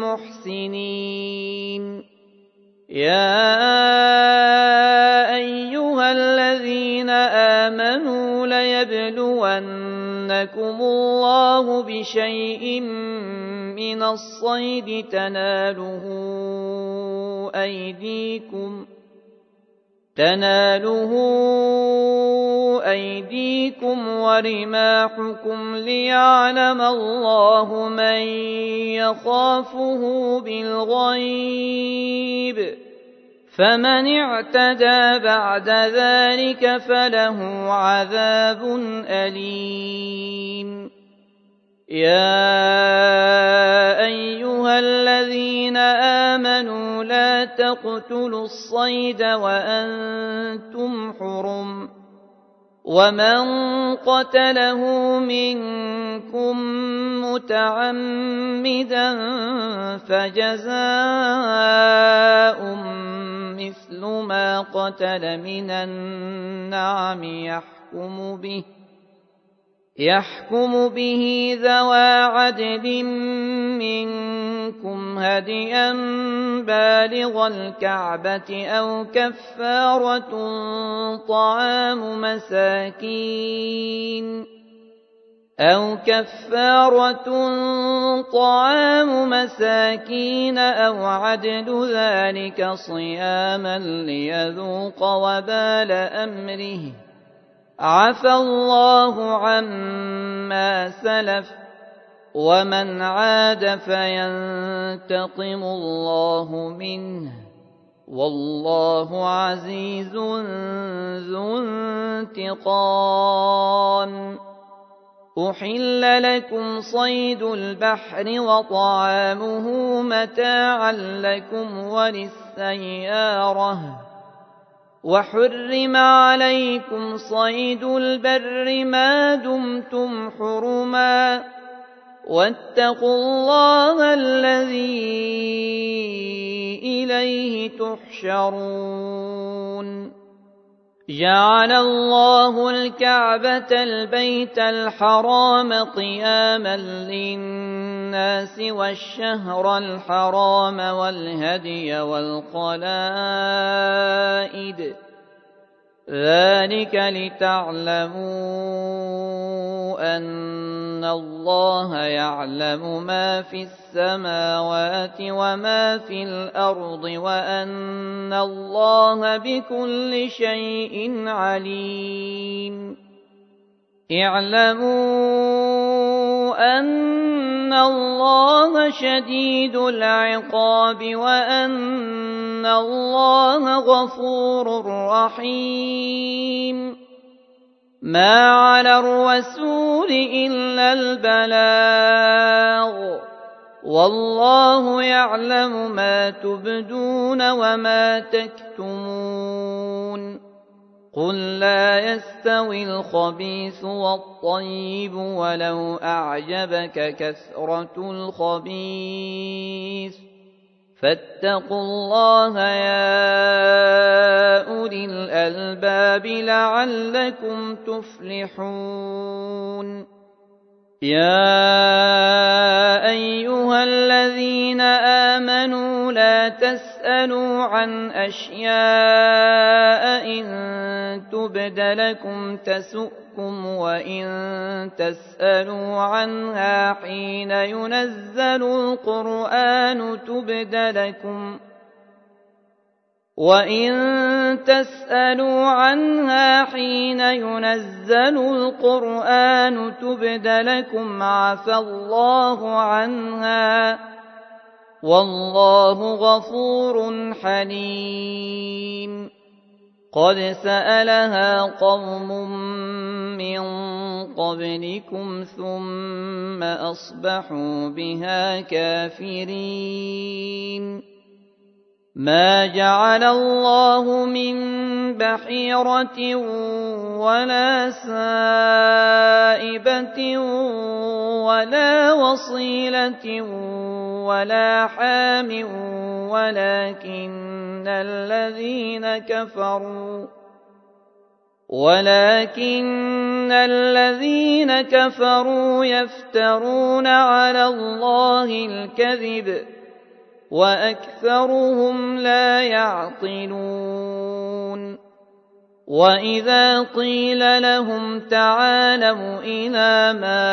Speaker 1: المحسنين يا أيها الذين آمنوا ليبلونكم الله بشيء من الصيد تناله أيديكم تناله أيديكم ورماحكم ليعلم الله من يخافه بالغيب فمن اعتدى بعد ذلك فله عذاب أليم يا أيها الذين آمنوا لا تقتلوا الصيد وأنتم حرم ومن قتله منكم متعمدا فجزاء مثل ما قتل من النعم يحكم به يحكم به ذوى عدل منكم هديا بالغ الكعبة أو كفارة طعام مساكين أو كفارة طعام مساكين أو عدل ذلك صياما ليذوق وبال أمره عفى الله عما سلف ومن عاد فينتقم الله منه والله عزيز ذو انتقام أحل لكم صيد البحر وطعامه متاعا لكم وللسيارة وحرم عليكم صيد البر ما دمتم حرما واتقوا الله الذي إليه تحشرون جعل الله الكعبة البيت الحرام قياما للناس والشهر الحرام والهدي والقلائد ذلك لتعلموا أن الله يعلم ما في السماوات وما في الأرض وأن الله بكل شيء عليم اعلموا أن الله شديد العقاب وأن الله غفور رحيم ما على الرسول إلا البلاغ والله يعلم ما تبدون وما تكتمون قل لا يستوي الخبيث والطيب ولو أعجبك كثرة الخبيث فاتقوا الله يا أولي الألباب لعلكم تفلحون يا أيها الذين آمنوا لا تسألوا عن أشياء إن تبد لكم تسؤكم وإن تسألوا عنها حين ينزل القرآن تبد لكم وإن تسألوا عنها حين ينزل القرآن تبد لكم عفى الله عنها والله غفور حليم قد سألها قوم من قبلكم ثم أصبحوا بها كافرين ما جعل الله من بحيرة ولا سائبة ولا وصيلة ولا حام ولكن الذين كفروا ولكن الذين كفروا يفترون على الله الكذب وأكثرهم لا يعقلون وإذا قيل لهم تعالوا إلى ما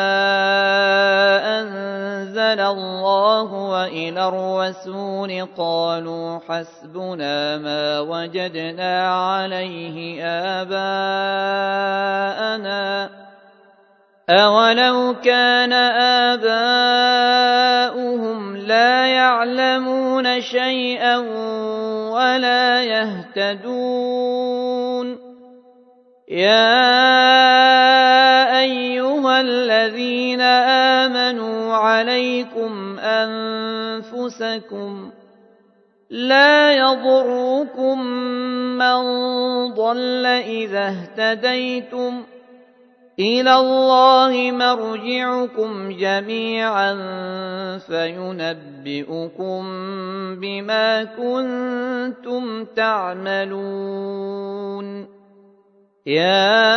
Speaker 1: أنزل الله وإلى الرسول قالوا حسبنا ما وجدنا عليه آباءنا أولو كان آباؤهم لا يعلمون شيئا ولا يهتدون يا أيها الذين آمنوا عليكم أنفسكم لا يضركم من ضل إذا اهتديتم إلى الله مرجعكم جميعا فينبئكم بما كنتم تعملون يا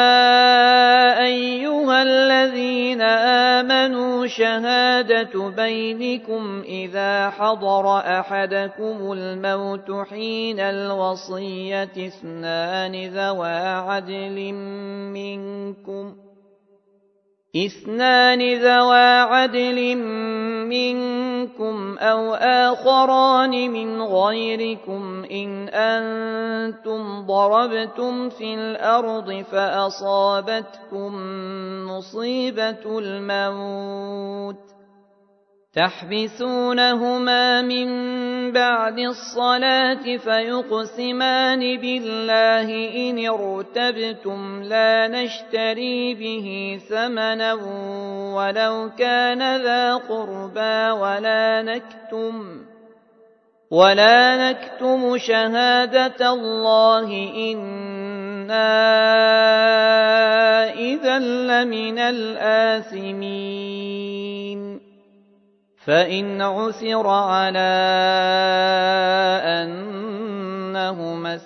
Speaker 1: أيها الذين آمنوا شهادة بينكم إذا حضر أحدكم الموت حين الوصية اثنان ذوى عدل منكم اثنان ذوى عدل منكم أو آخران من غيركم إن أنتم ضربتم في الأرض فأصابتكم مصيبة الموت تحبسونهما من بعد الصلاة فيقسمان بالله إن ارتبتم لا نشتري به ثمنا ولو كان ذا قربى ولا نكتم ولا نكتم شهادة الله إنا إذا لمن الآثمين فإن عثر على أنهما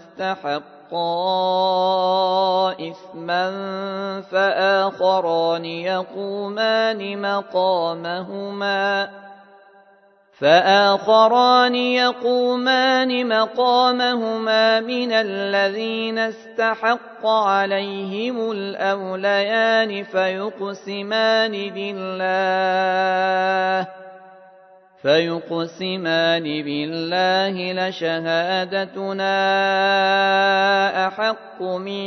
Speaker 1: استحقا إثما فآخران يقومان مقامهما فآخران يقومان مقامهما من الذين استحق عليهم الأوليان فيقسمان بالله فيقسمان بالله لشهادتنا أحق من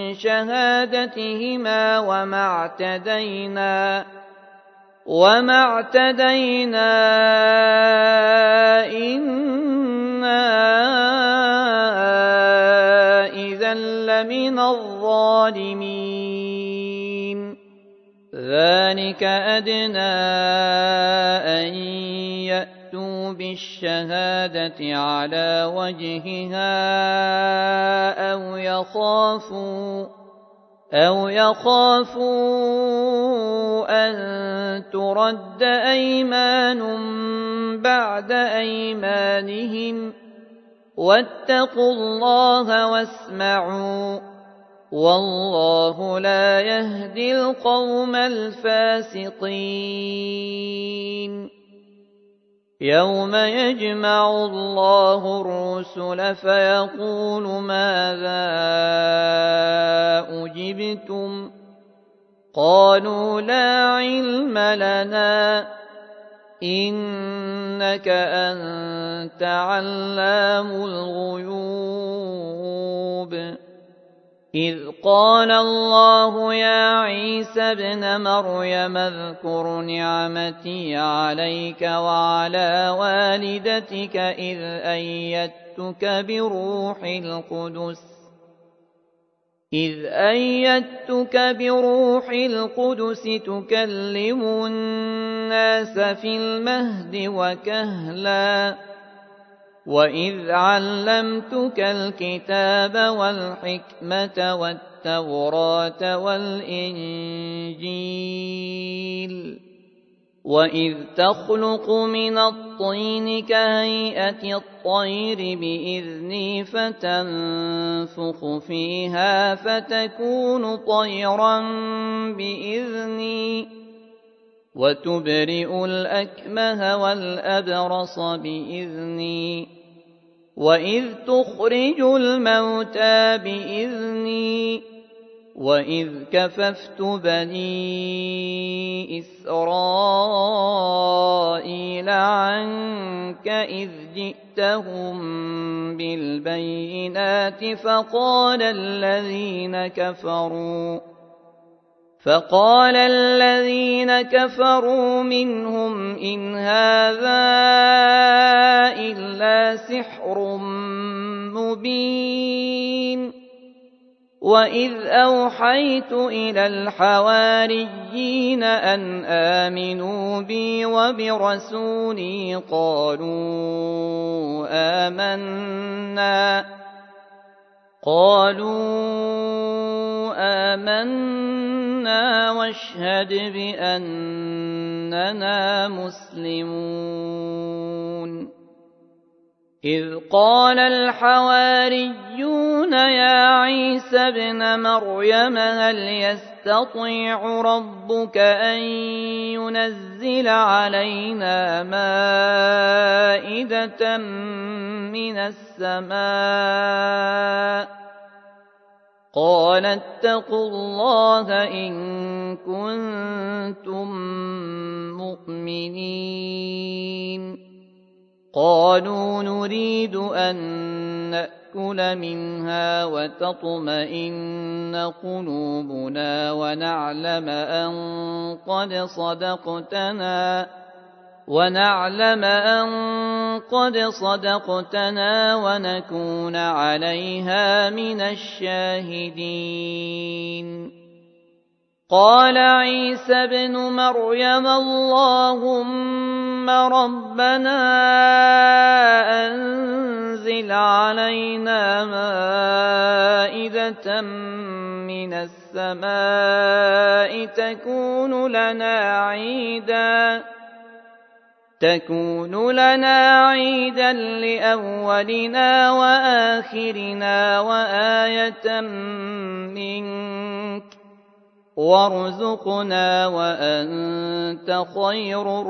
Speaker 1: شهادتهما وما اعتدينا وما اعتدينا إنا إذا لمن الظالمين ذلك أدنى أن يأتوا بالشهادة على وجهها أو يخافوا أو يخافوا أن ترد أيمان بعد أيمانهم واتقوا الله واسمعوا والله لا يهدي القوم الفاسقين يوم يجمع الله الرسل فيقول ماذا أجبتم قالوا لا علم لنا إنك أنت علام الغيوب إذ قال الله يا عيسى ابن مريم اذكر نعمتي عليك وعلى والدتك إذ أيدتك بروح القدس إذ أيدتك بروح القدس تكلم الناس في المهد وكهلا وإذ علمتك الكتاب والحكمة والتوراة والإنجيل وإذ تخلق من الطين كهيئة الطير بإذني فتنفخ فيها فتكون طيرا بإذني وتبرئ الأكمه والأبرص بإذني وإذ تخرج الموتى بإذني وإذ كففت بني إسرائيل عنك إذ جئتهم بالبينات فقال الذين كفروا فقال الذين كفروا منهم إن هذا إلا سحر مبين وإذ أوحيت إلى الحواريين أن آمنوا بي وبرسولي قالوا آمنا قالوا آمنا واشهد بأننا مسلمون إذ قال الحواريون يا عيسى ابن مريم هل يستطيع ربك أن ينزل علينا مائدة من السماء قال اتقوا الله إن كنتم مؤمنين قالوا نريد أن نأكل منها وتطمئن قلوبنا ونعلم أن قد صدقتنا ونعلم أن قد صدقتنا ونكون عليها من الشاهدين قال عيسى ابن مريم اللهم ربنا أنزل علينا مائدة من السماء تكون لنا عيداً تكون لنا عيدا لأولنا وآخرنا وآية منك وارزقنا وأنت خير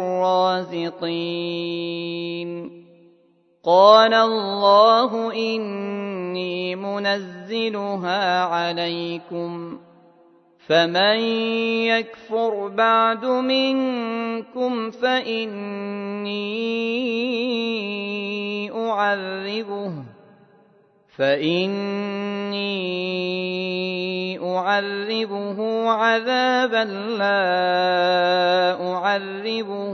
Speaker 1: الرازقين قال الله إني منزلها عليكم فمن يكفر بعد منكم فإني أعذبه فإني أعذبه عذابا لا أعذبه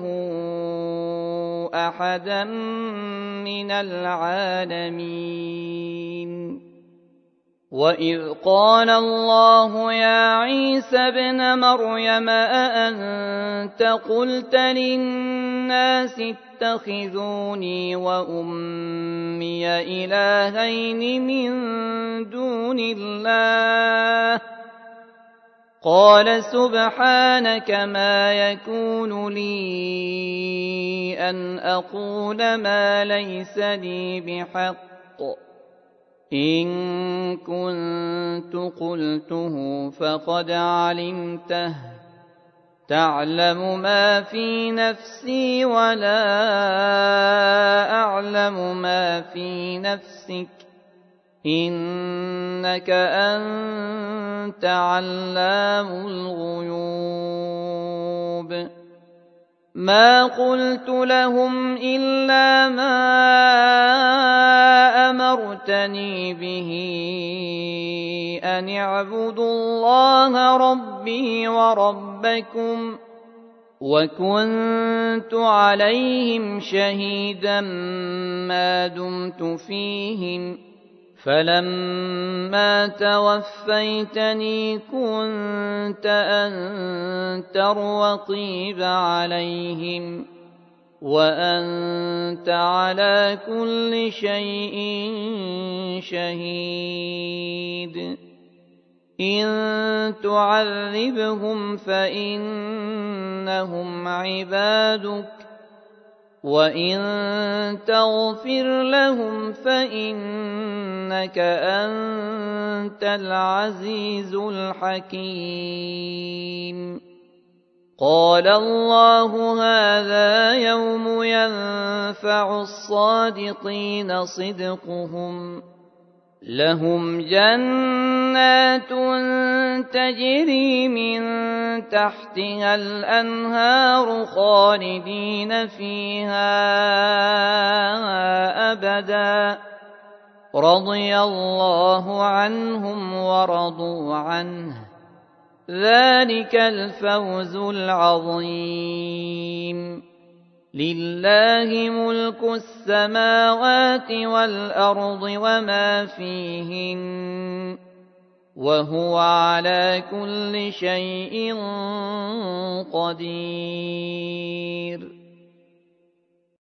Speaker 1: أحدا من العالمين وإذ قال الله يا عيسى ابن مريم أأنت قلت للناس اتخذوني وأمي إلهين من دون الله قال سبحانك ما يكون لي أن أقول ما ليس لي بحق إن كنت قلته فقد علمته تعلم ما في نفسي ولا أعلم ما في نفسك إنك أنت علام الغيوب ما قلت لهم إلا ما أمرتني به أن اعبدوا الله ربي وربكم وكنت عليهم شهيدا ما دمت فيهم فلما توفيتني كنت أنت الرقيب عليهم وأنت على كل شيء شهيد إن تعذبهم فإنهم عبادك وإن تغفر لهم فإنك أنت العزيز الحكيم قال الله هذا يوم ينفع الصادقين صدقهم لهم جنات تجري من تحتها الأنهار خالدين فيها أبدا رضي الله عنهم ورضوا عنه ذلك الفوز العظيم لله ملك السماوات والأرض وما فيهن وهو على كل شيء قدير